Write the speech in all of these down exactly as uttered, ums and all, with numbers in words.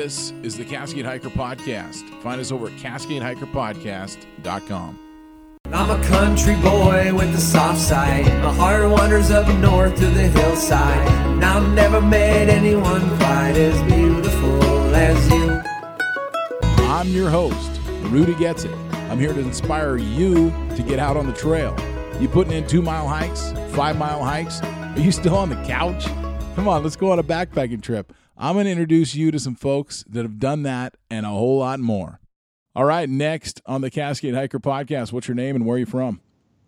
This is the Cascade Hiker Podcast. Find us over at cascade hiker podcast dot com. I'm a country boy with a soft side. My heart wanders up north to the hillside. And I've never met anyone quite as beautiful as you. I'm your host, Rudy Gets It. I'm here to inspire you to get out on the trail. You putting in two-mile hikes, five-mile hikes? Are you still on the couch? Come on, let's go on a backpacking trip. I'm going to introduce you to some folks that have done that and a whole lot more. All right, next on the Cascade Hiker Podcast, what's your name and where are you from?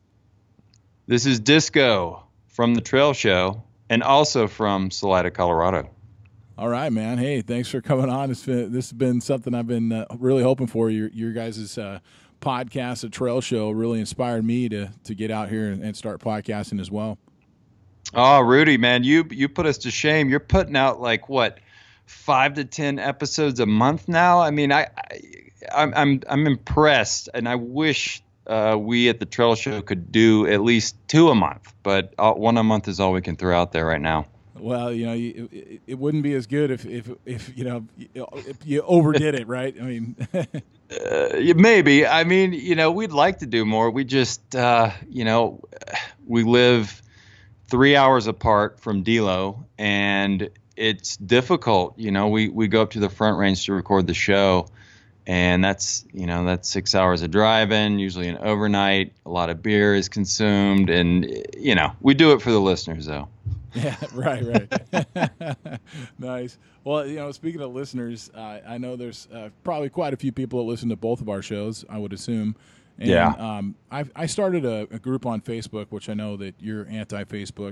This is Disco from the Trail Show and also from Salida, Colorado. All right, man. Hey, thanks for coming on. It's been, this has been something I've been uh, really hoping for. Your your guys' uh, podcast, the Trail Show, really inspired me to to get out here and, and start podcasting as well. Oh, Rudy, man, you you put us to shame. You're putting out like what, five to ten episodes a month now. I mean, I, I I'm I'm I'm impressed, and I wish uh, we at the Trail Show could do at least two a month. But uh, one a month is all we can throw out there right now. Well, you know, you, it, it wouldn't be as good if if if you know if you overdid it, right? I mean, uh, maybe. I mean, you know, we'd like to do more. We just, uh, you know, we live three hours apart from D-Lo, and it's difficult. You know, we, we go up to the Front Range to record the show, and that's, you know, that's six hours of driving, usually an overnight. A lot of beer is consumed, and, you know, we do it for the listeners, though. Yeah, right, right. Nice. Well, you know, speaking of listeners, uh, I know there's uh, probably quite a few people that listen to both of our shows, I would assume. And, yeah. Um, I I started a, a group on Facebook, which I know that you're anti-Facebook.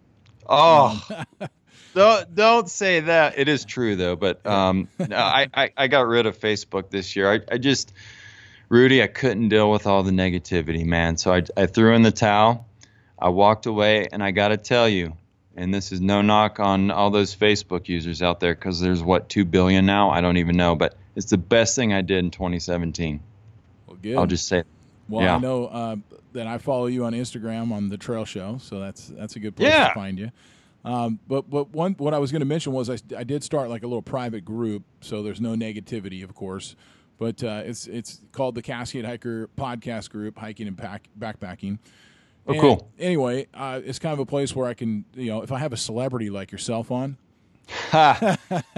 Oh, um, don't don't say that. It is true though, but um, no, I, I I got rid of Facebook this year. I I just, Rudy, I couldn't deal with all the negativity, man. So I I threw in the towel. I walked away, and I got to tell you, and this is no knock on all those Facebook users out there, because there's what two billion now. I don't even know, but it's the best thing I did in twenty seventeen. Good. I'll just say. Well, yeah. I know uh, that I follow you on Instagram on the Trail Show, so that's that's a good place yeah. to find you. Um, but but one what I was going to mention was I, I did start like a little private group, so there's no negativity, of course. But uh, it's it's called the Cascade Hiker Podcast Group, hiking and pack, backpacking. Oh, and cool. Anyway, uh, it's kind of a place where I can, you know, if I have a celebrity like yourself on. Ha.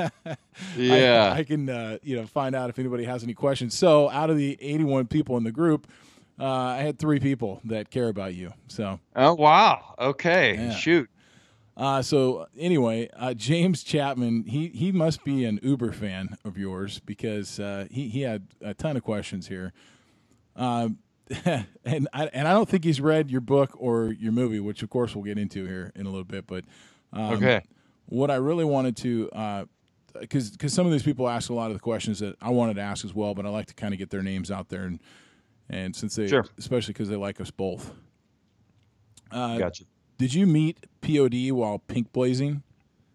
Yeah, I, I can uh, you know find out if anybody has any questions. So out of the eighty-one people in the group, uh, I had three people that care about you. So oh wow, okay, yeah. Shoot. Uh, so anyway, uh, James Chapman, he he must be an Uber fan of yours, because uh, he he had a ton of questions here, um, and I and I don't think he's read your book or your movie, which of course we'll get into here in a little bit, but um, okay. What I really wanted to, because uh, because some of these people ask a lot of the questions that I wanted to ask as well, but I like to kind of get their names out there, and and since they, sure. especially because they like us both. Uh, Gotcha. Did you meet P O D while pink blazing?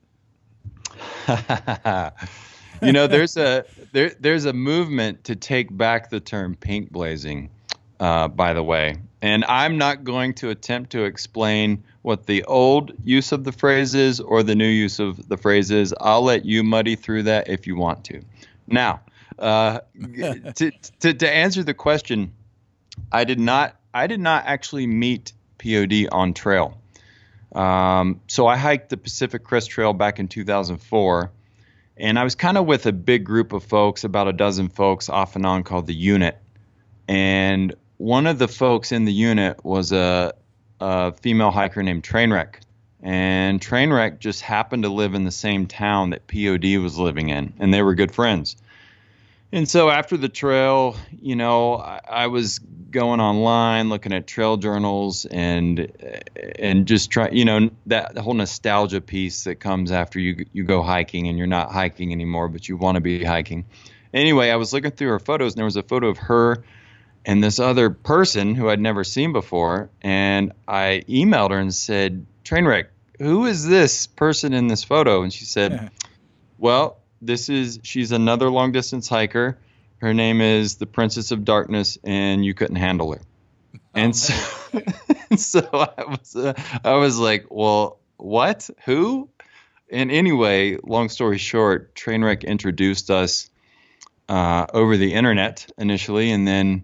You know, there's a there there's a movement to take back the term pink blazing, uh, by the way, and I'm not going to attempt to explain what the old use of the phrase is or the new use of the phrase is. I'll let you muddy through that if you want to. Now, uh, to, to to answer the question, I did not I did not actually meet P O D on trail. Um, so I hiked the Pacific Crest Trail back in two thousand four, and I was kind of with a big group of folks, about a dozen folks off and on, called the Unit. And one of the folks in the unit was a a female hiker named Trainwreck, and Trainwreck just happened to live in the same town that P O D was living in, and they were good friends. And so after the trail, you know, I, I was going online, looking at trail journals, and and just try, you know, that the whole nostalgia piece that comes after you you go hiking and you're not hiking anymore, but you want to be hiking. Anyway, I was looking through her photos, and there was a photo of her and this other person who I'd never seen before, and I emailed her and said, Trainwreck, who is this person in this photo? And she said, yeah. well, this is, she's another long distance hiker. Her name is the Princess of Darkness, and you couldn't handle her. Oh, and so, so I was, uh, I was like, well, what? Who? and anyway, long story short, Trainwreck introduced us uh, over the internet initially, and then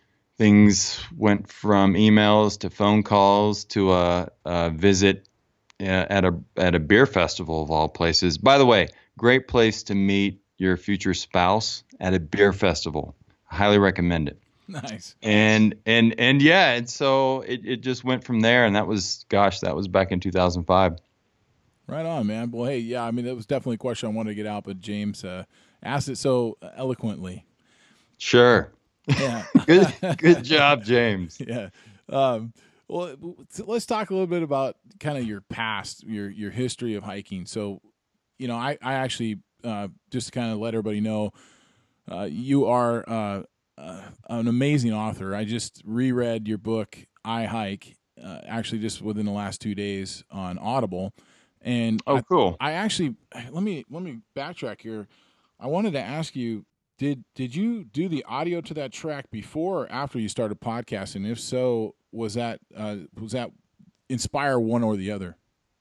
things went from emails to phone calls to a, a visit uh, at a at a beer festival of all places. By the way, great place to meet your future spouse at a beer festival. I highly recommend it. Nice. And and and yeah, and so it, it just went from there, and that was, gosh, that was back in two thousand five. Right on, man. Well, hey, yeah, I mean, that was definitely a question I wanted to get out, but James uh, asked it so eloquently. Sure. Yeah. good good job, James. Yeah. Um, well, let's talk a little bit about kind of your past, your your history of hiking. So, you know, I, I actually, uh, just to kind of let everybody know, uh, you are uh, uh, an amazing author. I just reread your book, I Hike, uh, actually just within the last two days on Audible. And oh, I, cool. I actually, let me let me backtrack here. I wanted to ask you, Did did you do the audio to that track before or after you started podcasting? If so, was that uh, was that inspire one or the other?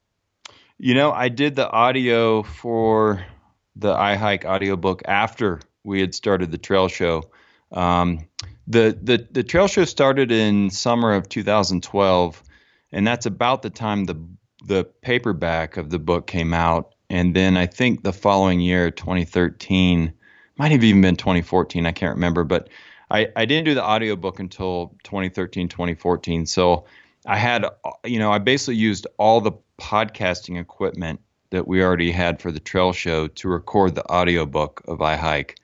You know, I did the audio for the I Hike audiobook after we had started the trail show. Um, the, the the trail show started in summer of two thousand twelve, and that's about the time the the paperback of the book came out. And then I think the following year, twenty thirteen, might have even been twenty fourteen, I can't remember, but I, I didn't do the audiobook until twenty thirteen, twenty fourteen. So I had, you know, I basically used all the podcasting equipment that we already had for the trail show to record the audiobook of I Hike.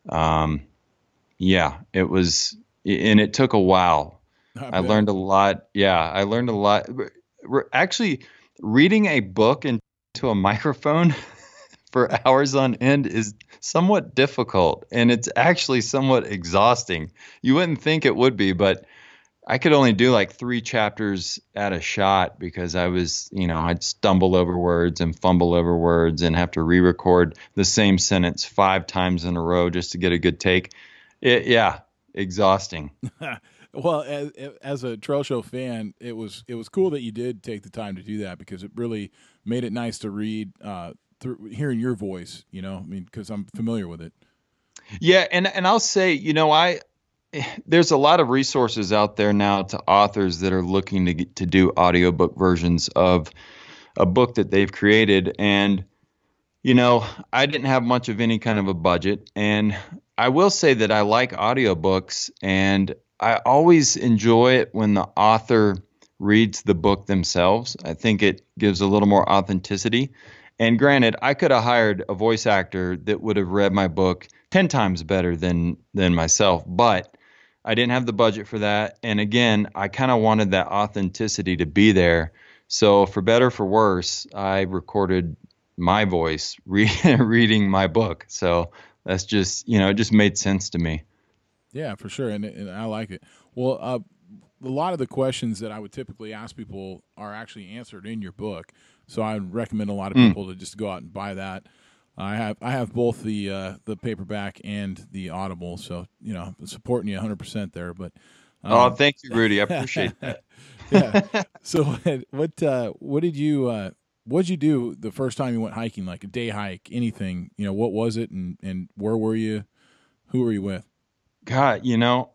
Um, yeah, it was, and it took a while. I, I learned a lot. Yeah, I learned a lot. Actually, reading a book into a microphone for hours on end is somewhat difficult, and it's actually somewhat exhausting. You wouldn't think it would be, but I could only do like three chapters at a shot because I was, you know, I'd stumble over words and fumble over words and have to re-record the same sentence five times in a row just to get a good take. It, yeah, exhausting. Well, as, as a trail show fan, it was it was cool that you did take the time to do that because it really made it nice to read uh, through hearing your voice. You know, I mean, because I'm familiar with it. Yeah, and and I'll say, you know, I there's a lot of resources out there now to authors that are looking to get, to do audiobook versions of a book that they've created, and you know, I didn't have much of any kind of a budget, and I will say that I like audiobooks, and I always enjoy it when the author reads the book themselves. I think it gives a little more authenticity. And granted, I could have hired a voice actor that would have read my book ten times better than than myself, but I didn't have the budget for that. And again, I kind of wanted that authenticity to be there. So for better or for worse, I recorded my voice re- reading my book. So that's just, you know, it just made sense to me. Yeah, for sure, and, and I like it. Well, uh, a lot of the questions that I would typically ask people are actually answered in your book, so I would recommend a lot of people mm. to just go out and buy that. I have I have both the uh, the paperback and the Audible, so you know, I'm supporting you one hundred percent there. But um, oh, thank you, Rudy. I appreciate that. Yeah. So what uh, what did you uh, what did you do the first time you went hiking, like a day hike, anything? You know, what was it, and and where were you? Who were you with? God, you know,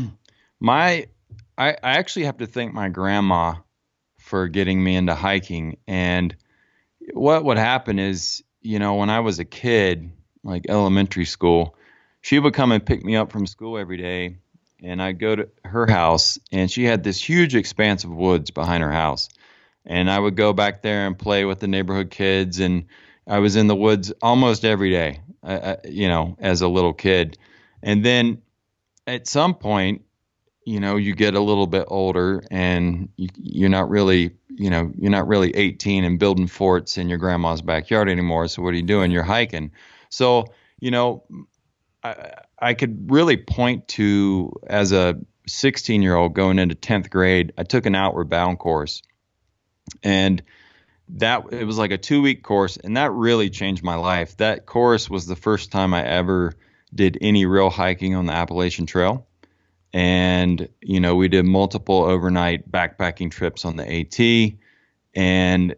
my I, I actually have to thank my grandma for getting me into hiking. And what would happen is, you know, when I was a kid, like elementary school, she would come and pick me up from school every day, and I'd go to her house, and she had this huge expanse of woods behind her house. And I would go back there and play with the neighborhood kids, and I was in the woods almost every day, uh, you know, as a little kid. And then at some point, you know, you get a little bit older, and you, you're not really, you know, you're not really eighteen and building forts in your grandma's backyard anymore. So what are you doing? You're hiking. So, you know, I, I could really point to, as a sixteen year old going into tenth grade, I took an Outward Bound course, and that it was like a two week course, and that really changed my life. That course was the first time I ever did any real hiking on the Appalachian Trail. And, you know, we did multiple overnight backpacking trips on the AT. And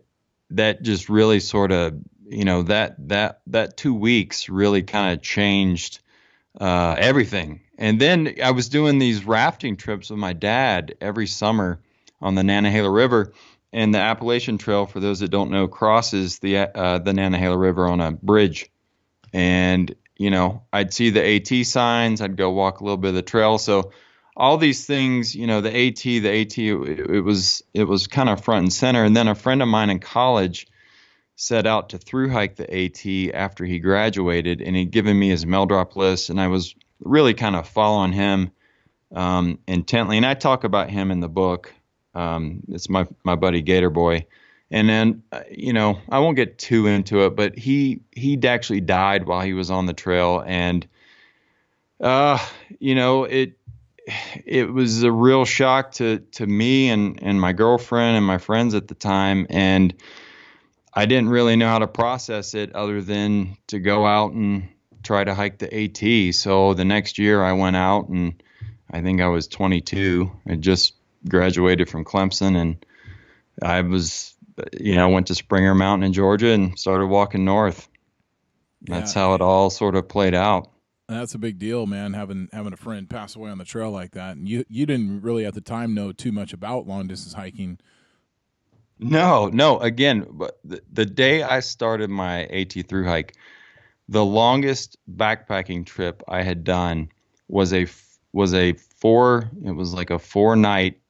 that just really sort of, you know, that that that two weeks really kind of changed uh, everything. And then I was doing these rafting trips with my dad every summer on the Nantahala River, and the Appalachian Trail, for those that don't know, crosses the uh, the Nantahala River on a bridge. And you know, I'd see the AT signs, I'd go walk a little bit of the trail. So all these things, you know, the AT, the AT, it, it was it was kind of front and center. And then a friend of mine in college set out to through hike the AT after he graduated, and he'd given me his mail drop list, and I was really kind of following him um, intently. And I talk about him in the book. Um, it's my my buddy Gator Boy. And then, uh, you know, I won't get too into it, but he he'd actually died while he was on the trail, and uh, you know, it it was a real shock to to me and and my girlfriend and my friends at the time, and I didn't really know how to process it other than to go out and try to hike the AT. So the next year I went out, and I think I was twenty-two. I just graduated from Clemson, and I was, you know, went to Springer Mountain in Georgia and started walking north. That's yeah. how it all sort of played out. That's a big deal, man, having having a friend pass away on the trail like that. And you, you didn't really at the time know too much about long-distance hiking. No, no. Again, but the, the day I started my AT through hike, the longest backpacking trip I had done was a was a four. It was like a four night.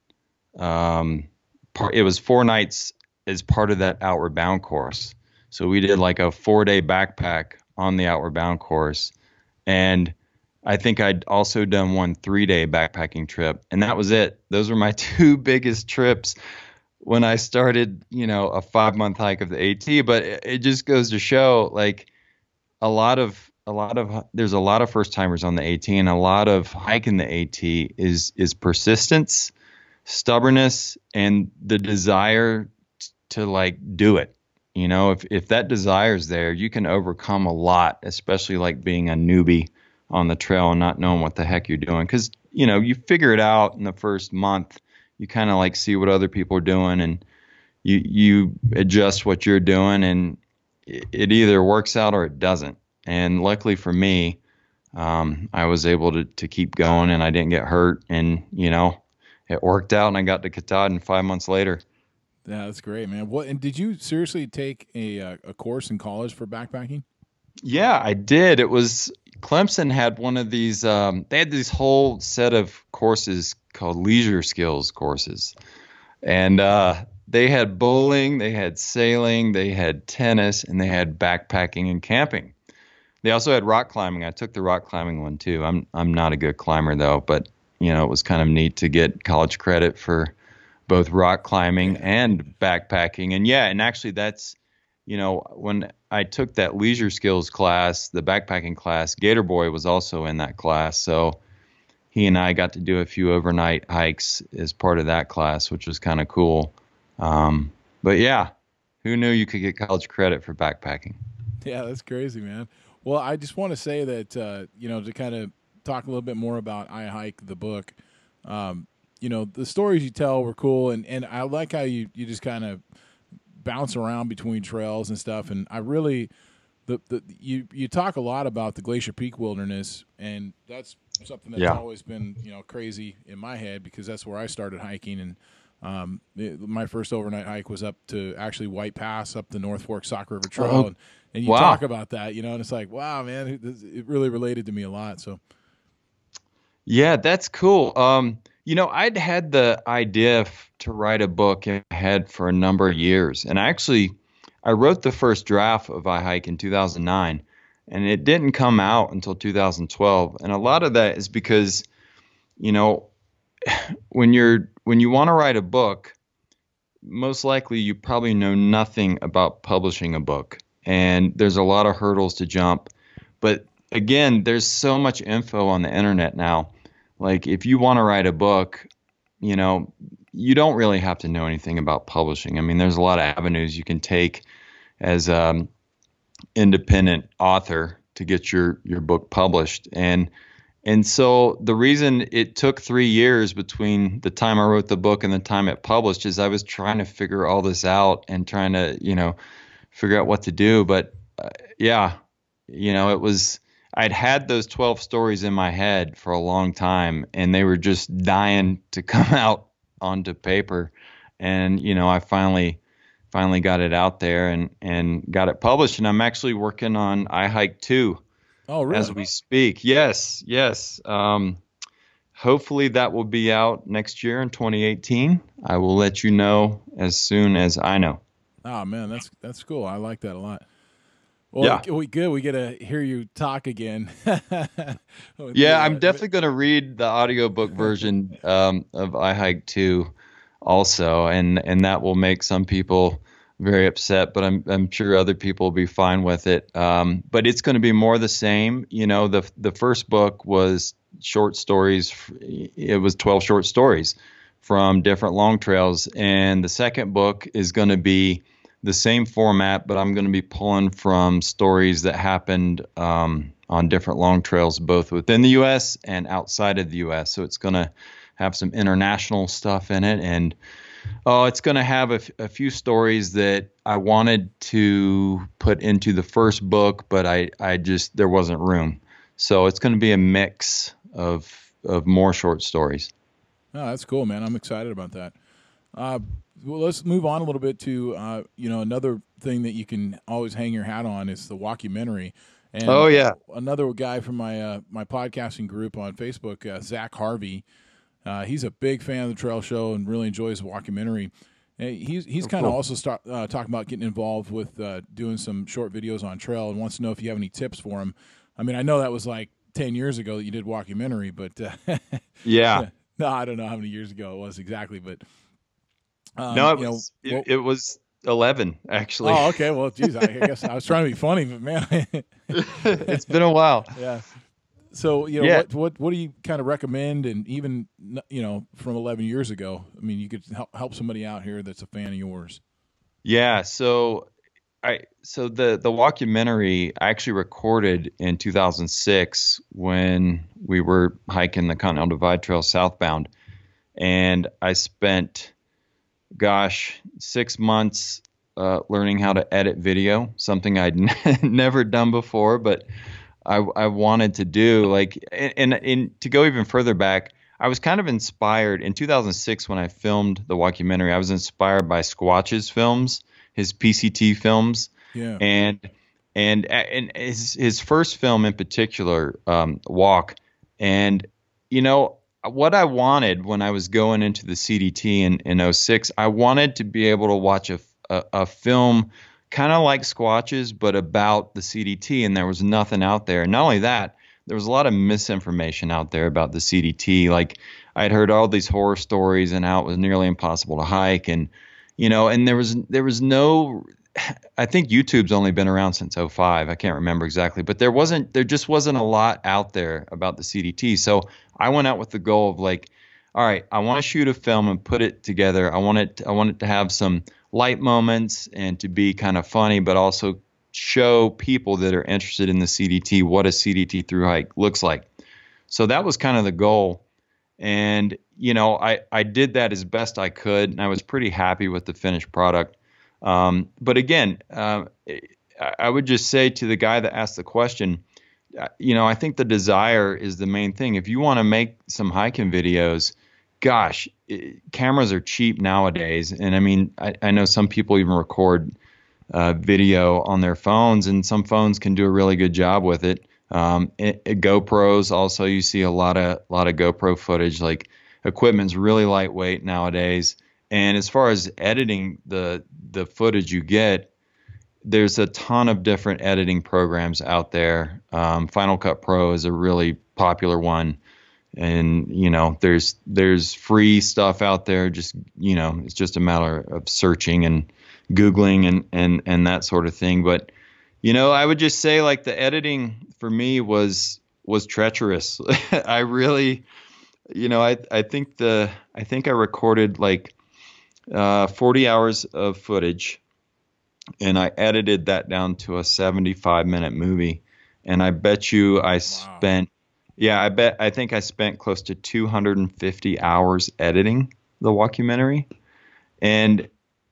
Um, part, it was four nights as part of that Outward Bound course. So we did like a four day backpack on the Outward Bound course, and I think I'd also done one three day backpacking trip, and that was it. Those were my two biggest trips when I started, you know, a five month hike of the AT. But it, it just goes to show, like, a lot of a lot of there's a lot of first timers on the AT, and a lot of hiking the AT is is persistence, stubbornness, and the desire t- to like do it. You know, if if that desire is there, you can overcome a lot, especially like being a newbie on the trail and not knowing what the heck you're doing. Because, you know, you figure it out in the first month. You kind of like see what other people are doing, and you you adjust what you're doing, and it, it either works out or it doesn't. And luckily for me, um, I was able to to keep going, and I didn't get hurt, and you know, it worked out, and I got to Katahdin five months later. Yeah, that's great, man. What and did you seriously take a uh, a course in college for backpacking? Yeah, I did. It was Clemson had one of these. Um, they had this whole set of courses called leisure skills courses, and uh, they had bowling, they had sailing, they had tennis, and they had backpacking and camping. They also had rock climbing. I took the rock climbing one too. I'm I'm not a good climber though, but you know, it was kind of neat to get college credit for both rock climbing and backpacking. And yeah, and actually that's, you know, when I took that leisure skills class, the backpacking class, Gator Boy was also in that class. So he and I got to do a few overnight hikes as part of that class, which was kind of cool. Um, but yeah, who knew you could get college credit for backpacking? Yeah, that's crazy, man. Well, I just want to say that, uh, you know, to kind of talk a little bit more about I Hike, the book, um, you know, the stories you tell were cool. And, and I like how you, you just kind of bounce around between trails and stuff. And I really, the, the you, you talk a lot about the Glacier Peak Wilderness, and that's something that's yeah. always been, you know, crazy in my head, because that's where I started hiking. And um, it, my first overnight hike was up to actually White Pass, up the North Fork Sauk River Trail. Uh-huh. And, and you wow. talk about that, you know, and it's like, wow, man, it, it really related to me a lot. So. Yeah, that's cool. Um, you know, I'd had the idea f- to write a book in my head for a number of years. And actually, I wrote the first draft of I Hike in two thousand nine, and it didn't come out until two thousand twelve. And a lot of that is because, you know, when you're when you want to write a book, most likely you probably know nothing about publishing a book. And there's a lot of hurdles to jump. But again, there's so much info on the internet now. Like, if you want to write a book, you know, you don't really have to know anything about publishing. I mean, there's a lot of avenues you can take as an independent author to get your, your book published. And And so the reason it took three years between the time I wrote the book and the time it published is I was trying to figure all this out and trying to, you know, figure out what to do. But uh, yeah, you know, it was, I'd had those twelve stories in my head for a long time, and they were just dying to come out onto paper. And, you know, I finally, finally got it out there and, and got it published. And I'm actually working on I Hike two. Oh, really? As we speak. Yes, yes. Um, hopefully that will be out next year in twenty eighteen. I will let you know as soon as I know. Oh, man, that's that's cool. I like that a lot. Well, yeah. we, we good. We get to hear you talk again. Yeah, I'm definitely going to read the audiobook version um, of I Hike two also, and, and that will make some people very upset, but I'm I'm sure other people will be fine with it. Um, but it's going to be more the same. You know, the the first book was short stories. It was twelve short stories from different long trails, and the second book is going to be the same format, but I'm going to be pulling from stories that happened um, on different long trails, both within the U S and outside of the U S. So it's going to have some international stuff in it, and oh, it's going to have a, f- a few stories that I wanted to put into the first book, but I, I just, there wasn't room. So it's going to be a mix of, of more short stories. Oh, that's cool, man. I'm excited about that. Uh, well, let's move on a little bit to, uh, you know, another thing that you can always hang your hat on is the walkumentary. And oh, yeah. Another guy from my, uh, my podcasting group on Facebook, uh, Zach Harvey, Uh, he's a big fan of the trail show and really enjoys the walkumentary. And he's he's Oh, kind of cool. also start, uh, talking about getting involved with uh, doing some short videos on trail and wants to know if you have any tips for him. I mean, I know that was like ten years ago that you did walkumentary, but uh, Yeah. no, I don't know how many years ago it was exactly, but um, No, it you know, was, it, well- it was eleven, actually. oh, okay. Well, geez, I guess I was trying to be funny, but man, It's been a while. yeah. So, you know, Yeah. what, what what do you kind of recommend? And even, you know, from eleven years ago, I mean, you could help, help somebody out here that's a fan of yours. Yeah, so I so the the walkumentary I actually recorded in two thousand six when we were hiking the Continental Divide Trail southbound, and I spent, gosh, six months uh, learning how to edit video, something I'd never done before, but I, I wanted to do. Like, and, and and to go even further back, I was kind of inspired in two thousand six when I filmed the walkumentary. I was inspired by Squatch's films, his P C T films, Yeah. and and and his his first film in particular, um, Walk. And you know what I wanted when I was going into the C D T in in oh six, I wanted to be able to watch a a, a film kind of like Squatches, but about the C D T, and there was nothing out there. And not only that, there was a lot of misinformation out there about the C D T. Like, I'd heard all these horror stories and how it was nearly impossible to hike, and you know, and there was there was no. I think YouTube's only been around since oh five. I can't remember exactly, but there wasn't there just wasn't a lot out there about the C D T. So I went out with the goal of like, all right, I want to shoot a film and put it together. I want it I want it to have some light moments and to be kind of funny, but also show people that are interested in the C D T what a C D T through hike looks like. So that was kind of the goal. And, you know, I, I did that as best I could, and I was pretty happy with the finished product. Um, but again, uh, I would just say to the guy that asked the question, you know, I think the desire is the main thing. If you want to make some hiking videos, gosh, it, cameras are cheap nowadays. And I mean, I, I know some people even record uh, video on their phones, and some phones can do a really good job with it. Um, it, it GoPros also, you see a lot of lot of GoPro footage. Like, equipment's really lightweight nowadays. And as far as editing the the footage you get, there's a ton of different editing programs out there. Um, Final Cut Pro is a really popular one. And, you know, there's there's free stuff out there. Just, you know, it's just a matter of searching and Googling and, and, and that sort of thing. But, you know, I would just say, like, the editing for me was was treacherous. I really, you know, I I think the I think I recorded like uh, forty hours of footage, and I edited that down to a seventy-five minute movie. And I bet you I spent Yeah, I bet. I think I spent close to two hundred fifty hours editing the Walkumentary, and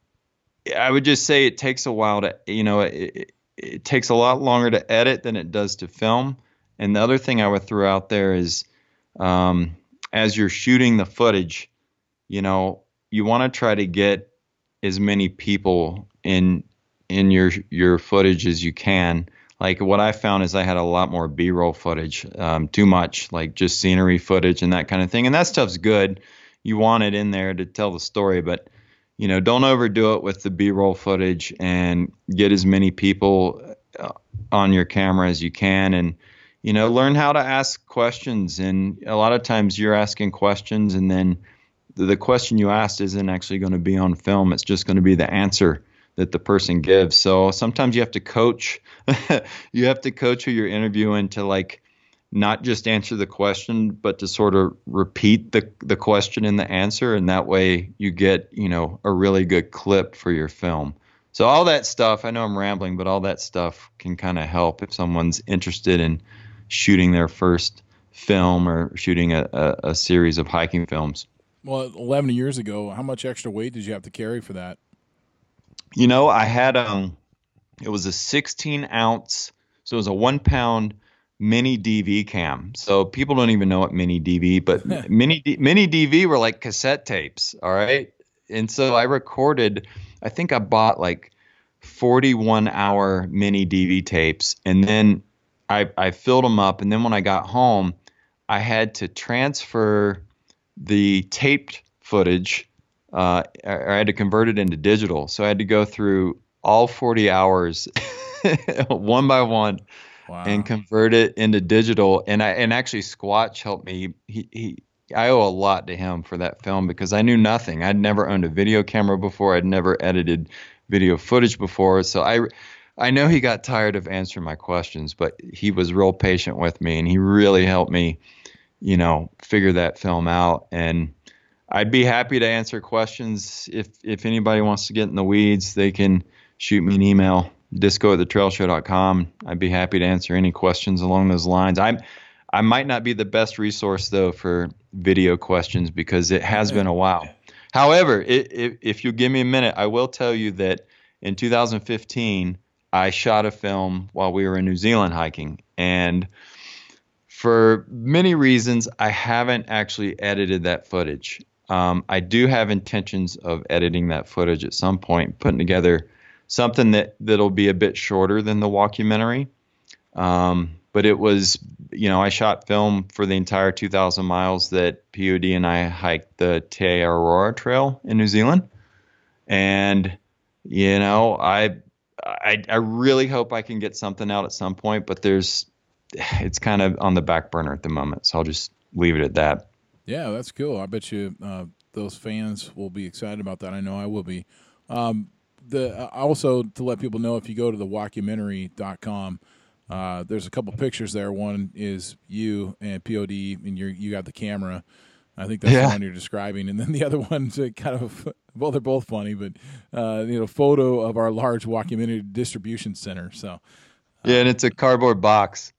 I would just say it takes a while to, you know, it, it, it takes a lot longer to edit than it does to film. And the other thing I would throw out there is, um, as you're shooting the footage, you know, you want to try to get as many people in in your your footage as you can. Like what I found is I had a lot more B-roll footage, um, too much, like just scenery footage and that kind of thing. And that stuff's good. You want it in there to tell the story, but you know, don't overdo it with the B-roll footage, and get as many people uh, on your camera as you can, and you know, learn how to ask questions. And a lot of times you're asking questions, and then the question you asked isn't actually going to be on film. It's just going to be the answer that the person gives. So sometimes you have to coach. You have to coach who you're interviewing to like not just answer the question, but to sort of repeat the the question and the answer, and that way you get, you know, a really good clip for your film. So all that stuff, I know I'm rambling, but all that stuff can kind of help if someone's interested in shooting their first film or shooting a, a, a series of hiking films. Well, eleven years ago, how much extra weight did you have to carry for that? You know, I had um, it was a sixteen ounce, so it was a one pound mini D V cam. So people don't even know what mini D V, but mini D, mini D V were like cassette tapes. All right, and so I recorded. I think I bought like forty-one hour mini D V tapes, and then I I filled them up, and then when I got home, I had to transfer the taped footage. Uh, I had to convert it into digital. So I had to go through all forty hours one by one. Wow. And convert it into digital. And I and actually Squatch helped me. He he I owe a lot to him for that film because I knew nothing. I'd never owned a video camera before. I'd never edited video footage before. So I I know he got tired of answering my questions, but he was real patient with me, and he really helped me, you know, figure that film out. And I'd be happy to answer questions. If if anybody wants to get in the weeds, they can shoot me an email, disco at the trail show dot com. I'd be happy to answer any questions along those lines. I'm I might not be the best resource though for video questions because it has been a while. However, it, it, if you give me a minute, I will tell you that in two thousand fifteen, I shot a film while we were in New Zealand hiking, and for many reasons, I haven't actually edited that footage. Um, I do have intentions of editing that footage at some point, putting together something that, that'll be a bit shorter than the Walkumentary. Um, but it was, you know, I shot film for the entire two thousand miles that P O D and I hiked the Te Aurora Trail in New Zealand. And, you know, I, I, I really hope I can get something out at some point, but there's, it's kind of on the back burner at the moment. So I'll just leave it at that. Yeah, that's cool. I bet you uh, those fans will be excited about that. I know I will be. Um, the uh, also to let people know, if you go to the walkumentary dot com, uh, there's a couple pictures there. One is you and P O D, and you you got the camera. I think that's yeah. the one you're describing, and then the other one's a kind of, well, they're both funny, but uh, you know, photo of our large Walkumentary distribution center. So. Yeah, and it's a cardboard box.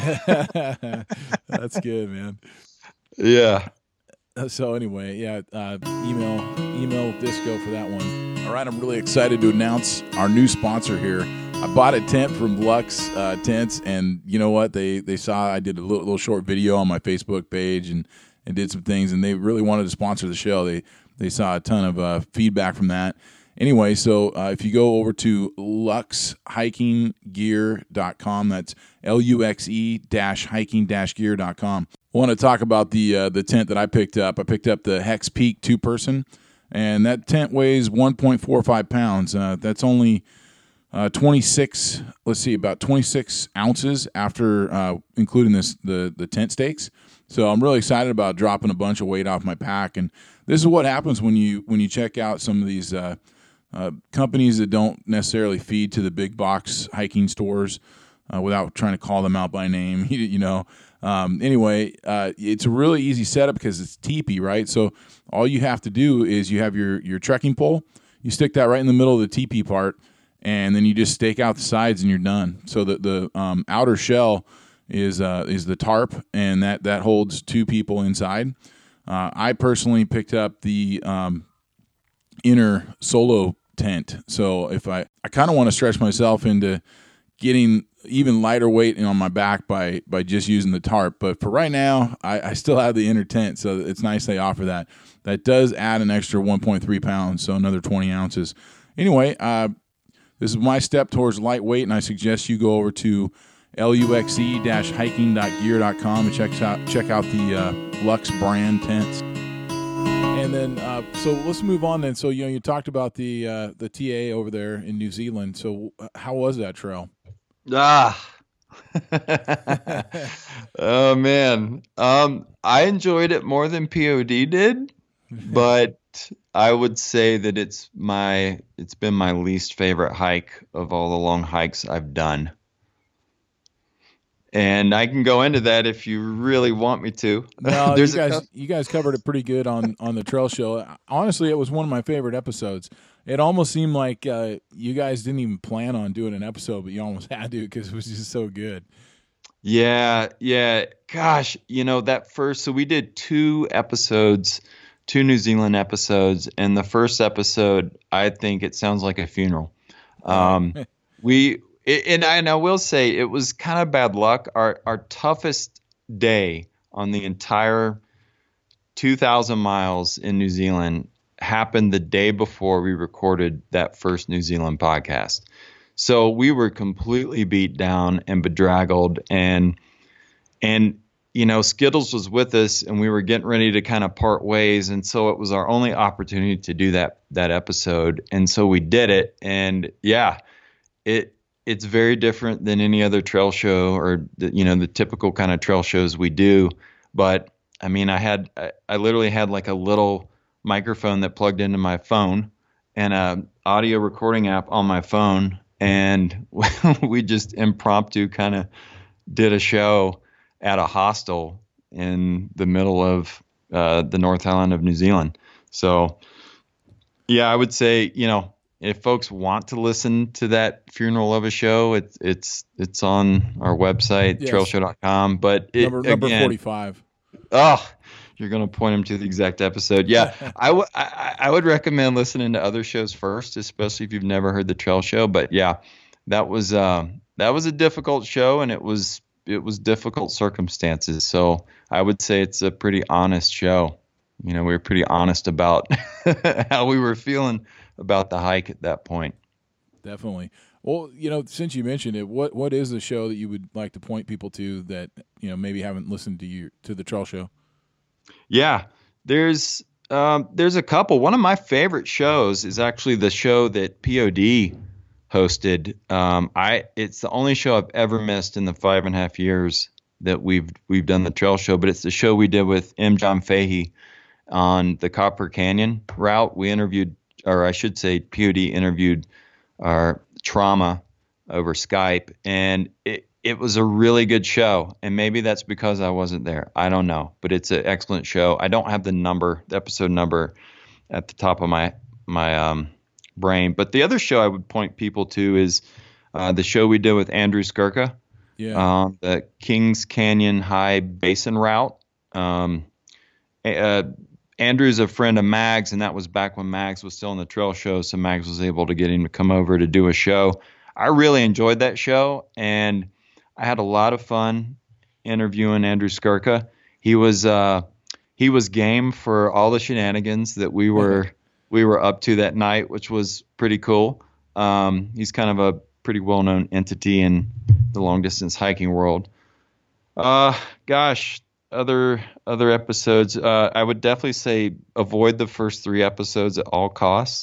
That's good, man. Yeah. So anyway, yeah, uh, email email Disco for that one. All right, I'm really excited to announce our new sponsor here. I bought a tent from Lux uh, Tents, and you know what? They they saw I did a little, little short video on my Facebook page and, and did some things, and they really wanted to sponsor the show. They they saw a ton of uh, feedback from that. Anyway, so uh, if you go over to lux hiking gear dot com, that's L U X E dash hiking dash gear dot com. I want to talk about the uh, the tent that I picked up. I picked up the Hex Peak two-person, and that tent weighs one point four five pounds. Uh, that's only uh, twenty-six, let's see, about twenty-six ounces after uh, including this the, the tent stakes. So I'm really excited about dropping a bunch of weight off my pack, and this is what happens when you when you check out some of these uh, uh, companies that don't necessarily feed to the big box hiking stores uh, without trying to call them out by name, you, you know. Um, anyway, uh, it's a really easy setup because it's teepee, right? So all you have to do is you have your, your trekking pole, you stick that right in the middle of the teepee part, and then you just stake out the sides and you're done. So that the um, outer shell is uh, is the tarp, and that that holds two people inside. Uh, I personally picked up the um, inner solo tent, so if I I kind of want to stretch myself into getting even lighter weight on my back by by just using the tarp. But for right now, I, I still have the inner tent, so it's nice they offer that. That does add an extra one point three pounds, so another twenty ounces. Anyway, uh, this is my step towards lightweight, and I suggest you go over to luxe dash hiking dot gear dot com and check out check out the uh, Luxe brand tents. And then, uh, so let's move on then. So you know, you talked about the uh, the T A over there in New Zealand. So how was that trail? Ah, oh man, um, I enjoyed it more than P O D did, but I would say that it's my it's been my least favorite hike of all the long hikes I've done. And I can go into that if you really want me to. No, you guys, a- you guys covered it pretty good on, on the trail show. Honestly, it was one of my favorite episodes. It almost seemed like uh, you guys didn't even plan on doing an episode, but you almost had to because it was just so good. Yeah, yeah. Gosh, you know, that first, so we did two episodes, two New Zealand episodes, and the first episode, I think it sounds like a funeral. Um, we... It, and, I, and I will say it was kind of bad luck. Our our toughest day on the entire two thousand miles in New Zealand happened the day before we recorded that first New Zealand podcast. So we were completely beat down and bedraggled, and and you know Skittles was with us, and we were getting ready to kind of part ways, and so it was our only opportunity to do that that episode, and so we did it, and yeah, it. It's very different than any other trail show or, the, you know, the typical kind of trail shows we do. But I mean, I had, I, I literally had like a little microphone that plugged into my phone and a audio recording app on my phone. And we just impromptu kind of did a show at a hostel in the middle of uh, the North Island of New Zealand. So yeah, I would say, you know, if folks want to listen to that funeral of a show, it's it's it's on our website, yes. trail show dot com. But it, number, number again, forty-five. Oh, you're going to point them to the exact episode. Yeah, I, w- I, I would recommend listening to other shows first, especially if you've never heard the trail show. But yeah, that was uh, that was a difficult show, and it was it was difficult circumstances. So I would say it's a pretty honest show. You know, we were pretty honest about how we were feeling about the hike at that point. Definitely. Well, you know, since you mentioned it, what what is the show that you would like to point people to that, you know, maybe haven't listened to you to the trail show? Yeah, there's um, there's a couple. One of my favorite shows is actually the show that P O D hosted. Um, I it's the only show I've ever missed in the five and a half years that we've we've done the trail show. But it's the show we did with M. John Fahey on the Copper Canyon route. We interviewed, or I should say, P O D interviewed our trauma over Skype, and it, it was a really good show. And maybe that's because I wasn't there. I don't know, but it's an excellent show. I don't have the number, the episode number at the top of my, my um, brain. But the other show I would point people to is uh, the show we did with Andrew Skirka, yeah. um, the Kings Canyon High Basin route. Um, uh, Andrew's a friend of Mags, and that was back when Mags was still on the trail show, so Mags was able to get him to come over to do a show. I really enjoyed that show, and I had a lot of fun interviewing Andrew Skirka. He was uh, he was game for all the shenanigans that we were mm-hmm. we were up to that night, which was pretty cool. Um, he's kind of a pretty well-known entity in the long-distance hiking world. Uh, gosh. Other other episodes, uh, I would definitely say avoid the first three episodes at all costs.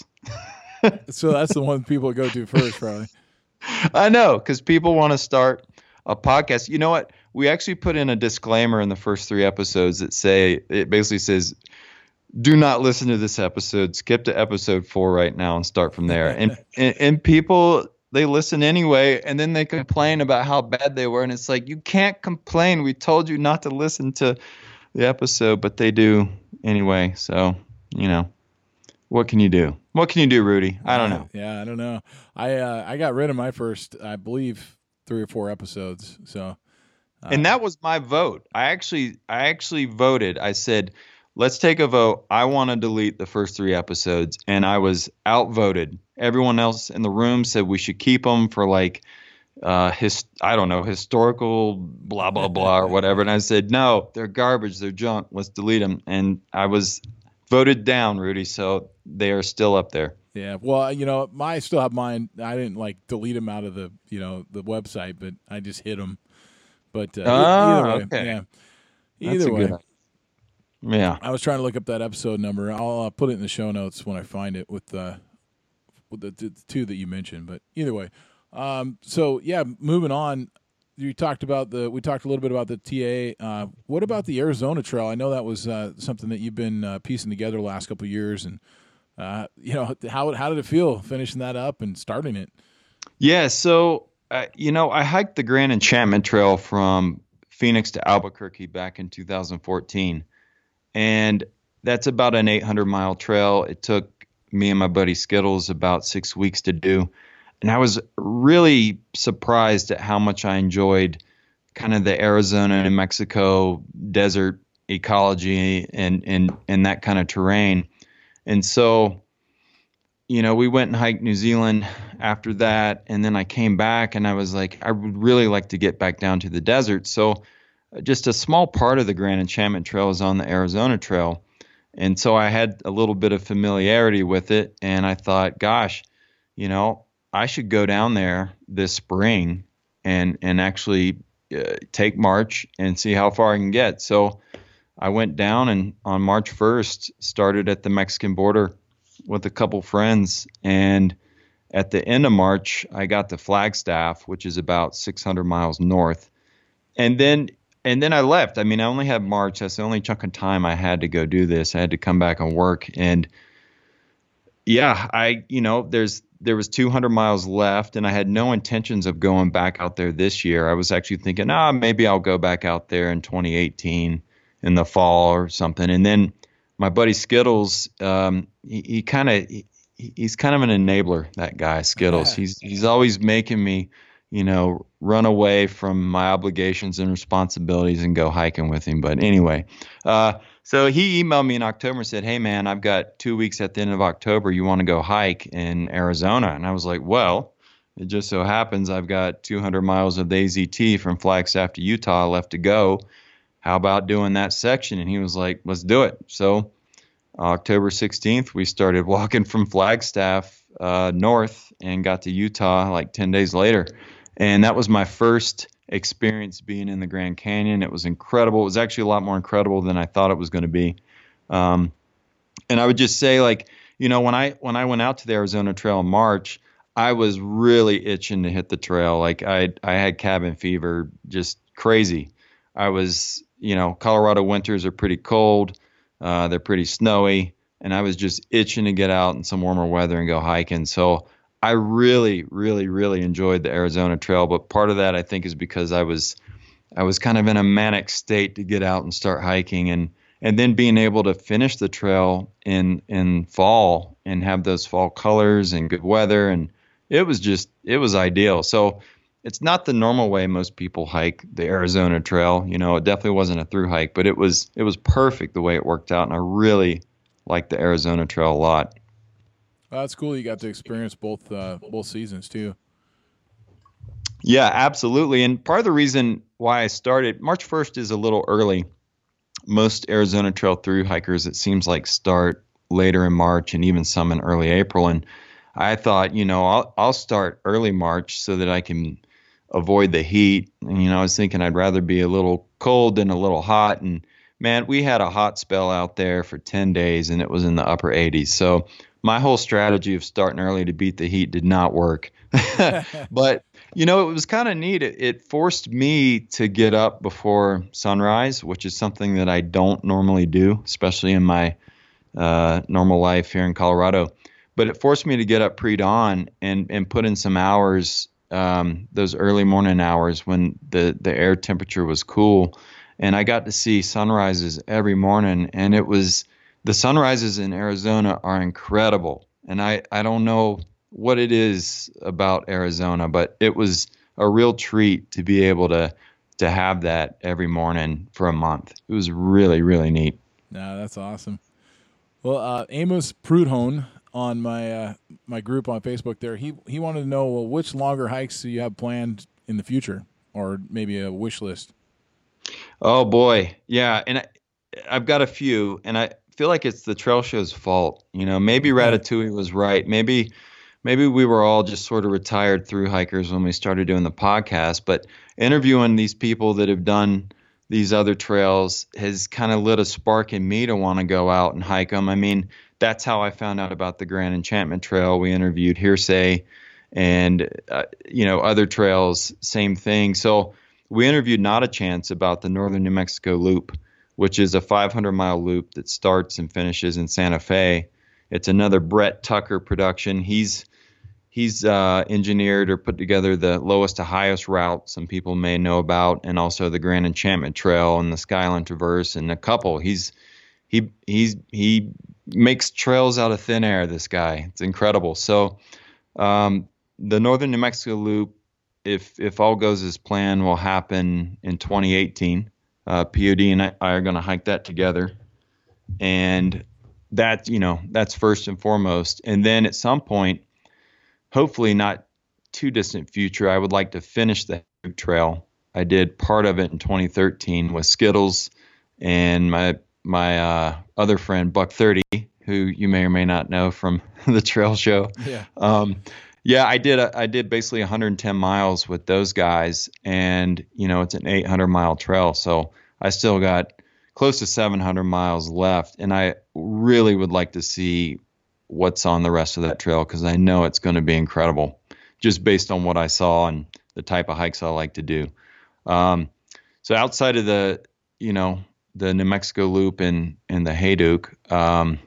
So that's the one people go to first, probably. I know, because people want to start a podcast. You know what? We actually put in a disclaimer in the first three episodes that say, it basically says, do not listen to this episode. Skip to episode four right now and start from there. And and, and people... they listen anyway, and then they complain about how bad they were. And it's like, you can't complain. We told you not to listen to the episode, but they do anyway. So, you know, what can you do? What can you do, Rudy? I don't know. Yeah, I don't know. I uh, I got rid of my first, I believe, three or four episodes. So And that was my vote. I actually, I actually voted. I said, let's take a vote. I want to delete the first three episodes. And I was outvoted. Everyone else in the room said we should keep them for like, uh, his, I don't know, historical blah, blah, blah, or whatever. And I said, no, they're garbage. They're junk. Let's delete them. And I was voted down, Rudy. So they are still up there. Yeah. Well, you know, my, I still have mine. I didn't like delete them out of the, you know, the website, but I just hit them. But uh, oh, either way, okay. yeah. That's Either way. Good, yeah. I was trying to look up that episode number. I'll uh, put it in the show notes when I find it with, uh, with the, the two that you mentioned. But either way. Um, so, yeah, moving on. You talked about the – we talked a little bit about the T A. Uh, what about the Arizona Trail? I know that was uh, something that you've been uh, piecing together the last couple of years. And, uh, you know, how how did it feel finishing that up and starting it? Yeah, so, uh, you know, I hiked the Grand Enchantment Trail from Phoenix to Albuquerque back in two thousand fourteen. And that's about an eight hundred mile trail. It took me and my buddy Skittles about six weeks to do. And I was really surprised at how much I enjoyed kind of the Arizona and New Mexico desert ecology and, and, and that kind of terrain. And so, you know, we went and hiked New Zealand after that. And then I came back and I was like, I would really like to get back down to the desert. So just a small part of the Grand Enchantment Trail is on the Arizona Trail. And so I had a little bit of familiarity with it. And I thought, gosh, you know, I should go down there this spring and and actually uh, take March and see how far I can get. So I went down and on March first started at the Mexican border with a couple friends. And at the end of March, I got to Flagstaff, which is about six hundred miles north. And then and then I left. I mean, I only had March. That's the only chunk of time I had to go do this. I had to come back and work. And yeah, I, you know, there's there was two hundred miles left, and I had no intentions of going back out there this year. I was actually thinking, ah, maybe I'll go back out there in twenty eighteen in the fall or something. And then my buddy Skittles, um, he, he kind of he, he's kind of an enabler. That guy Skittles, Yeah. he's he's always making me, you know, run away from my obligations and responsibilities and go hiking with him. But anyway, uh, so he emailed me in October and said, hey, man, I've got two weeks at the end of October. You want to go hike in Arizona? And I was like, well, it just so happens I've got two hundred miles of the A Z T from Flagstaff to Utah left to go. How about doing that section? And he was like, let's do it. So October sixteenth, we started walking from Flagstaff uh, north and got to Utah like ten days later. And that was my first experience being in the Grand Canyon. It was incredible. It was actually a lot more incredible than I thought it was going to be. Um, and I would just say, like, you know, when I when I went out to the Arizona Trail in March, I was really itching to hit the trail. Like I I had cabin fever, just crazy. I was, you know, Colorado winters are pretty cold. Uh, they're pretty snowy. And I was just itching to get out in some warmer weather and go hiking. So I really, really, really enjoyed the Arizona Trail, but part of that I think is because I was, I was kind of in a manic state to get out and start hiking, and and then being able to finish the trail in in fall and have those fall colors and good weather, and it was just it was ideal. So it's not the normal way most people hike the Arizona Trail. You know, it definitely wasn't a through hike, but it was it was perfect the way it worked out, and I really liked the Arizona Trail a lot. Oh, that's cool. You got to experience both uh, both seasons too. Yeah, absolutely. And part of the reason why I started, March first is a little early. Most Arizona Trail through hikers, it seems like, start later in March and even some in early April. And I thought, you know, I'll I'll start early March so that I can avoid the heat. And, you know, I was thinking I'd rather be a little cold than a little hot. And man, we had a hot spell out there for ten days and it was in the upper eighties. So my whole strategy of starting early to beat the heat did not work. But, you know, it was kind of neat. It, it forced me to get up before sunrise, which is something that I don't normally do, especially in my uh, normal life here in Colorado. But it forced me to get up pre-dawn and, and put in some hours, um, those early morning hours when the, the air temperature was cool. And I got to see sunrises every morning, and it was the sunrises in Arizona are incredible. And I, I don't know what it is about Arizona, but it was a real treat to be able to to have that every morning for a month. It was really, really neat. No, that's awesome. Well, uh, Amos Prudhomme on my uh, my group on Facebook there, he he wanted to know, well, which longer hikes do you have planned in the future, or maybe a wish list? Oh boy, yeah, and I, I've got a few, and I feel like it's the trail show's fault. You know, maybe Ratatouille was right. Maybe maybe we were all just sort of retired through hikers when we started doing the podcast, but interviewing these people that have done these other trails has kind of lit a spark in me to want to go out and hike them. I mean, that's how I found out about the Grand Enchantment Trail. We interviewed Hearsay and, uh, you know, other trails, same thing. So we interviewed Not a Chance about the Northern New Mexico Loop, which is a five hundred mile loop that starts and finishes in Santa Fe. It's another Brett Tucker production. He's He's uh, engineered or put together the lowest to highest route some people may know about, and also the Grand Enchantment Trail and the Skyline Traverse and a couple. He's he he's he makes trails out of thin air. This guy, it's incredible. So um, the Northern New Mexico Loop, if if all goes as planned, will happen in twenty eighteen. Uh, P O D and I are going to hike that together, and that you know that's first and foremost. And then at some point, hopefully not too distant future, I would like to finish the trail. I did part of it in twenty thirteen with Skittles and my my uh, other friend Buck thirty, who you may or may not know from the trail show. Yeah. Um, yeah, I did. A, I did basically one hundred ten miles with those guys, and you know it's an eight hundred mile trail, so I still got close to seven hundred miles left, and I really would like to see what's on the rest of that trail, because I know it's going to be incredible just based on what I saw and the type of hikes I like to do. Um, so outside of the, you know, the New Mexico Loop and, and the Hayduke, um,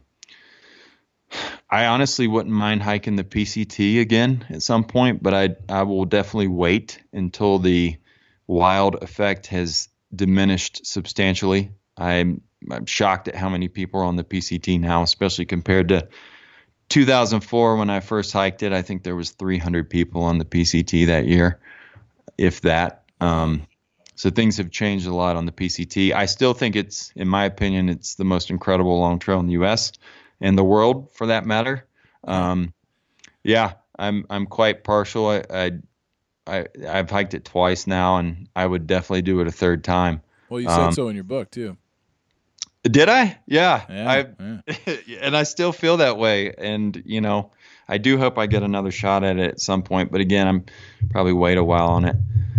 I honestly wouldn't mind hiking the P C T again at some point, but I I will definitely wait until the wild effect has diminished substantially. I'm, I'm shocked at how many people are on the P C T now, especially compared to two thousand four when I first hiked it. I think there was three hundred people on the P C T that year, if that. Um, so things have changed a lot on the P C T. I still think it's, in my opinion, it's the most incredible long trail in the U S and the world, for that matter. Um, yeah, I'm I'm quite partial. I, I I I've hiked it twice now, and I would definitely do it a third time. Well, you said um, so in your book too. Did I? Yeah. Yeah, I, yeah. And I still feel that way. And, you know, I do hope I get another shot at it at some point. But again, I'm probably wait a while on it.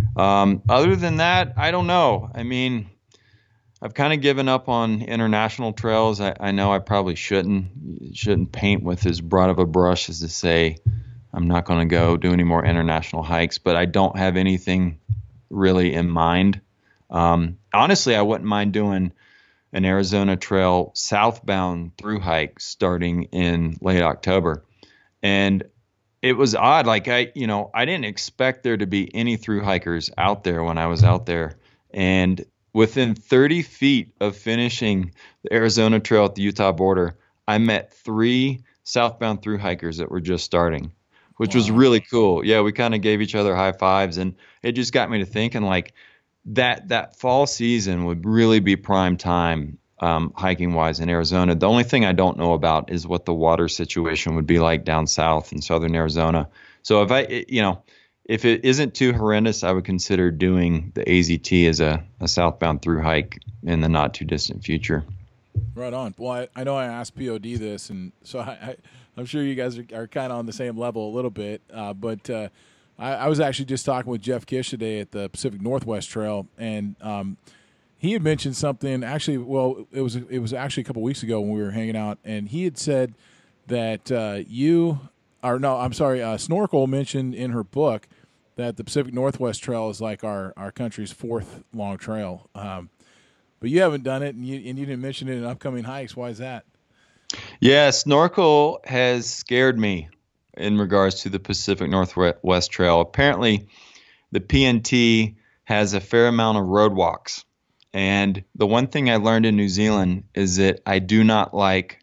Um, other than that, I don't know. I mean, I've kind of given up on international trails. I, I know I probably shouldn't shouldn't paint with as broad of a brush as to say I'm not going to go do any more international hikes. But I don't have anything really in mind. Um, honestly, I wouldn't mind doing an Arizona Trail southbound through hike starting in late October. And it was odd. Like I, you know, I didn't expect there to be any through hikers out there when I was out there. And within thirty feet of finishing the Arizona Trail at the Utah border, I met three southbound through hikers that were just starting, which wow. was really cool. Yeah, we kind of gave each other high fives, and it just got me to thinking, like, that that fall season would really be prime time um, hiking wise in Arizona. The only thing I don't know about is what the water situation would be like down south in southern Arizona. So if I, you know, if it isn't too horrendous, I would consider doing the A Z T as a, a southbound through hike in the not too distant future. Right on. Well, I, I know I asked P O D this, and so I, I, I'm sure you guys are, are kind of on the same level a little bit, uh, but uh, I, I was actually just talking with Jeff Kish today at the Pacific Northwest Trail, and um, he had mentioned something. Actually, well, it was it was actually a couple weeks ago when we were hanging out, and he had said that uh, you, or no, I'm sorry, uh, Snorkel mentioned in her book that the Pacific Northwest Trail is like our, our country's fourth long trail. Um, but you haven't done it, and you and you didn't mention it in upcoming hikes. Why is that? Yeah, Snorkel has scared me in regards to the Pacific Northwest Trail. Apparently, the P N T has a fair amount of road walks. And the one thing I learned in New Zealand is that I do not like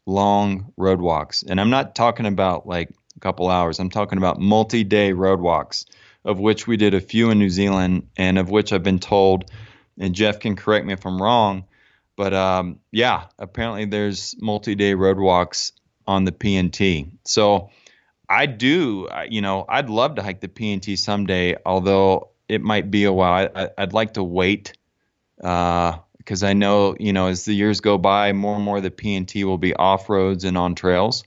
long road walks. And I'm not talking about like a couple hours. I'm talking about multi-day road walks of which we did a few in New Zealand, and of which I've been told, and Jeff can correct me if I'm wrong, but um, yeah, apparently there's multi-day road walks on the P and T. So I do, you know, I'd love to hike the P and T someday, although it might be a while. I, I'd like to wait because uh, I know, you know, as the years go by, more and more the P and T will be off roads and on trails,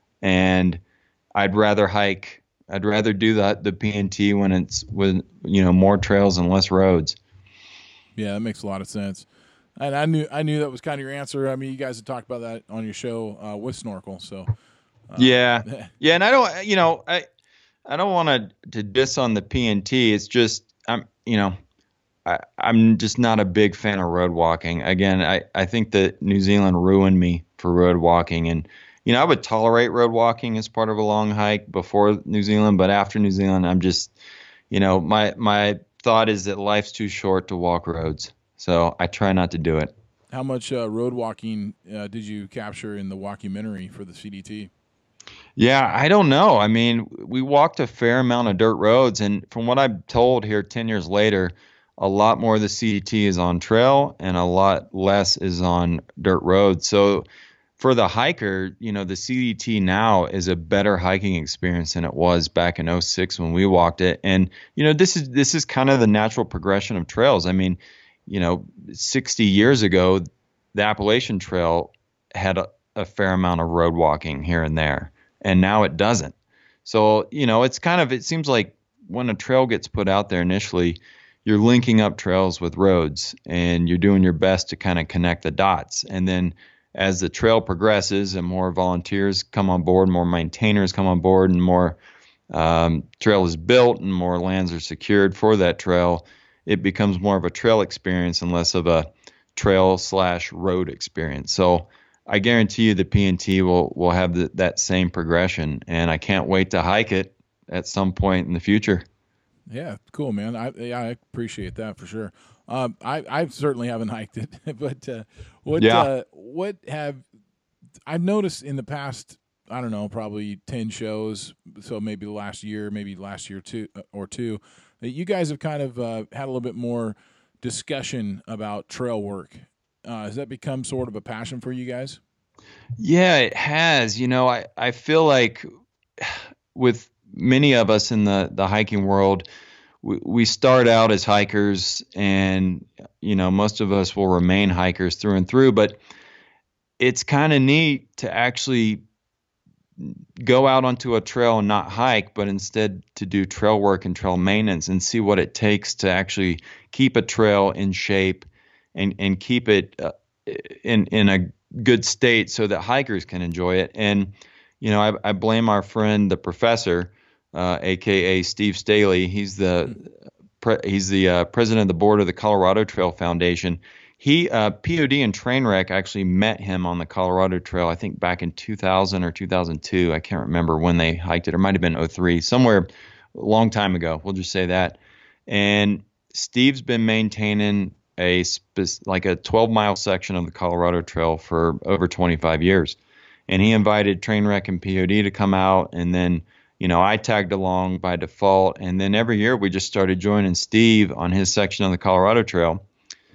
and I'd rather hike. I'd rather do that the P and T when it's with, you know, more trails and less roads. Yeah, that makes a lot of sense. And I knew I knew that was kind of your answer. I mean, you guys had talked about that on your show uh, with Snorkel. So uh, yeah, yeah, and I don't, you know, I I don't want to to diss on the P and T. It's just I'm, you know, I I'm just not a big fan of road walking. Again, I I think that New Zealand ruined me for road walking, and you know, I would tolerate road walking as part of a long hike before New Zealand, but after New Zealand, I'm just, you know, my my thought is that life's too short to walk roads. So I try not to do it. How much uh, road walking uh, did you capture in the walkumentary for the C D T? Yeah, I don't know. I mean, we walked a fair amount of dirt roads, and from what I'm told here ten years later, a lot more of the C D T is on trail and a lot less is on dirt roads. So for the hiker, you know, the C D T now is a better hiking experience than it was back in oh six when we walked it. And, you know, this is this is kind of the natural progression of trails. I mean, you know, sixty years ago, the Appalachian Trail had a, a fair amount of road walking here and there, and now it doesn't. So, you know, it's kind of, it seems like when a trail gets put out there initially, you're linking up trails with roads, and you're doing your best to kind of connect the dots. And then as the trail progresses and more volunteers come on board, more maintainers come on board, and more um, trail is built and more lands are secured for that trail, it becomes more of a trail experience and less of a trail slash road experience. So I guarantee you the P and T will, will have the, that same progression, and I can't wait to hike it at some point in the future. Yeah, cool, man. I yeah, I appreciate that for sure. Um, I I certainly haven't hiked it, but uh, what yeah. uh, what have I've noticed in the past? I don't know, probably ten shows. So maybe the last year, maybe last year two or two, that you guys have kind of uh, had a little bit more discussion about trail work. Uh, has that become sort of a passion for you guys? Yeah, it has. You know, I, I feel like with many of us in the, the hiking world, we, we start out as hikers, and, you know, most of us will remain hikers through and through, but it's kind of neat to actually go out onto a trail and not hike, but instead to do trail work and trail maintenance and see what it takes to actually keep a trail in shape and, and keep it uh, in, in a good state so that hikers can enjoy it. And, you know, I, I blame our friend, the professor, uh, A K A Steve Staley. He's the, pre, he's the uh, president of the board of the Colorado Trail Foundation. He, uh, P O D and Trainwreck actually met him on the Colorado Trail, I think back in two thousand or two thousand two. I can't remember when they hiked it. Or it might have been oh three, somewhere a long time ago. We'll just say that. And Steve's been maintaining a spe- like a twelve mile section of the Colorado Trail for over twenty-five years. And he invited Trainwreck and P O D to come out, and then, you know, I tagged along by default. And then every year we just started joining Steve on his section of the Colorado Trail.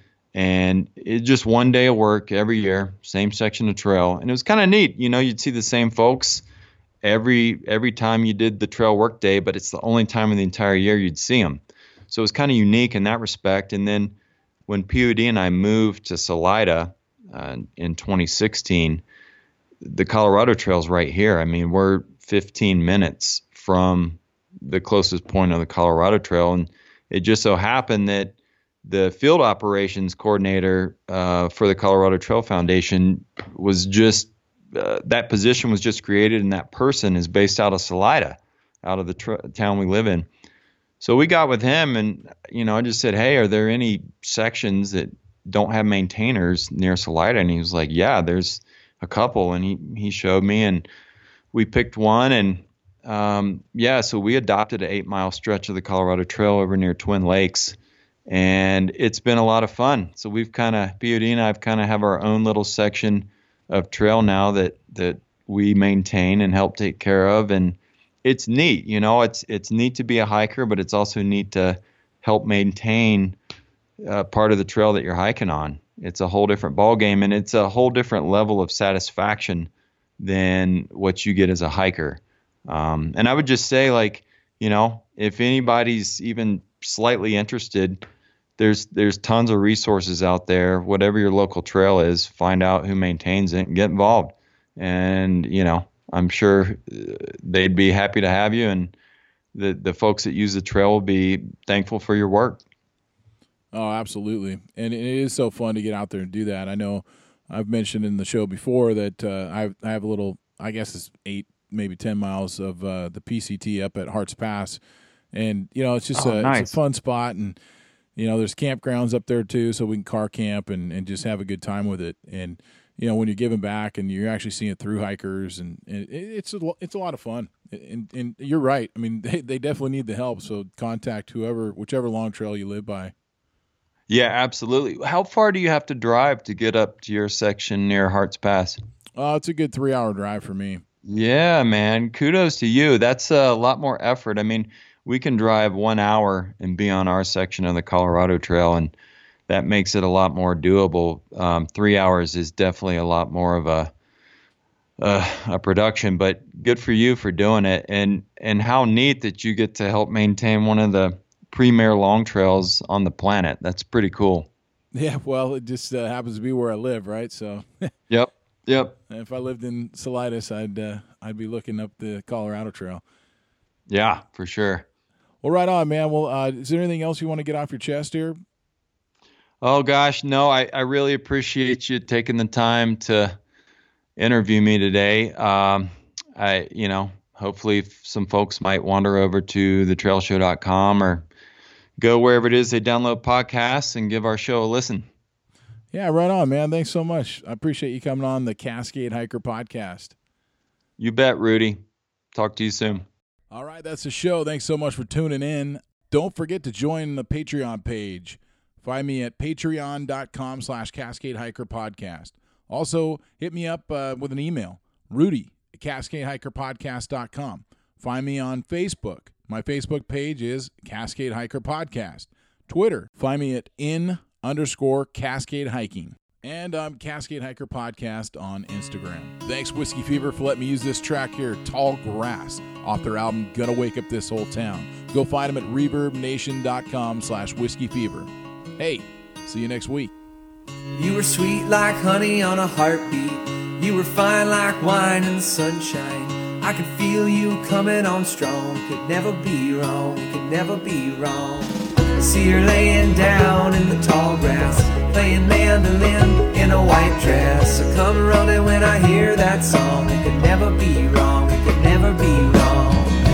And it's just one day of work every year, same section of trail. And it was kind of neat. You know, you'd see the same folks every every time you did the trail work day, but it's the only time in the entire year you'd see them. So it was kind of unique in that respect. And then when P O D and I moved to Salida uh, in twenty sixteen, the Colorado Trail's right here. I mean, we're fifteen minutes from the closest point of the Colorado Trail. And it just so happened that the field operations coordinator uh, for the Colorado Trail Foundation was just, uh, that position was just created, and that person is based out of Salida, out of the tr- town we live in. So we got with him, and, you know, I just said, hey, are there any sections that don't have maintainers near Salida? And he was like, yeah, there's a couple. And he, he showed me, and we picked one. And um, yeah, so we adopted an eight mile stretch of the Colorado Trail over near Twin Lakes. And it's been a lot of fun. So we've kind of, P O D and I have kind of have our own little section of trail now that, that we maintain and help take care of. And it's neat. You know, it's it's neat to be a hiker, but it's also neat to help maintain uh, part of the trail that you're hiking on. It's a whole different ball game, and it's a whole different level of satisfaction than what you get as a hiker. Um, and I would just say, like, you know, if anybody's even slightly interested, there's there's tons of resources out there. Whatever your local trail is, find out who maintains it and get involved. And, you know, I'm sure they'd be happy to have you, and the the folks that use the trail will be thankful for your work. Oh, absolutely. And it is so fun to get out there and do that. I know I've mentioned in the show before that uh, I, I have a little, I guess it's eight, maybe ten miles of uh, the P C T up at Harts Pass. And, you know, it's just oh, a, nice. it's a fun spot. And, you know, there's campgrounds up there too, so we can car camp and, and just have a good time with it. And, you know, when you're giving back and you're actually seeing through hikers, and, and it, it's, a, it's a lot of fun. And, and you're right. I mean, they, they definitely need the help. So contact whoever, whichever long trail you live by. Yeah, absolutely. How far do you have to drive to get up to your section near Harts Pass? Oh, it's a good three-hour drive for me. Yeah, man. Kudos to you. That's a lot more effort. I mean, we can drive one hour and be on our section of the Colorado Trail, and that makes it a lot more doable. Um, three hours is definitely a lot more of a uh, a production, but good for you for doing it. And and how neat that you get to help maintain one of the premier long trails on the planet. That's pretty cool. Yeah, well, it just uh, happens to be where I live, right? So, yep, yep. If I lived in Saulitis, I'd uh, I'd be looking up the Colorado Trail. Yeah, for sure. Well, right on, man. Well, uh, is there anything else you want to get off your chest here? Oh gosh, no. I I really appreciate you taking the time to interview me today. Um, I you know hopefully some folks might wander over to the trail show dot com or go wherever it is they download podcasts and give our show a listen. Yeah, right on, man. Thanks so much. I appreciate you coming on the Cascade Hiker Podcast. You bet, Rudy. Talk to you soon. All right, that's the show. Thanks so much for tuning in. Don't forget to join the Patreon page. Find me at patreon.com slash Cascade Hiker Podcast. Also, hit me up uh, with an email, Rudy at cascade hiker podcast dot com. Find me on Facebook. My Facebook page is Cascade Hiker Podcast. Twitter, find me at in underscore Cascade Hiking. And I'm Cascade Hiker Podcast on Instagram. Thanks, Whiskey Fever, for letting me use this track here, Tall Grass, off their album, Gonna Wake Up This Whole Town. Go find them at reverbnation.com slash Whiskey Fever. Hey, see you next week. You were sweet like honey on a heartbeat. You were fine like wine in the sunshine. I could feel you coming on strong. Could never be wrong, could never be wrong. I see her laying down in the tall grass, playing mandolin in a white dress. I come running when I hear that song. It could never be wrong, it could never be wrong.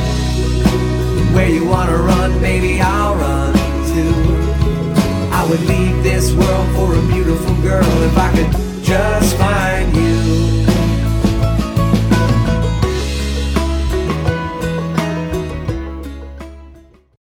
Where you wanna run, baby, I'll run too. I would leave this world for a beautiful girl if I could just find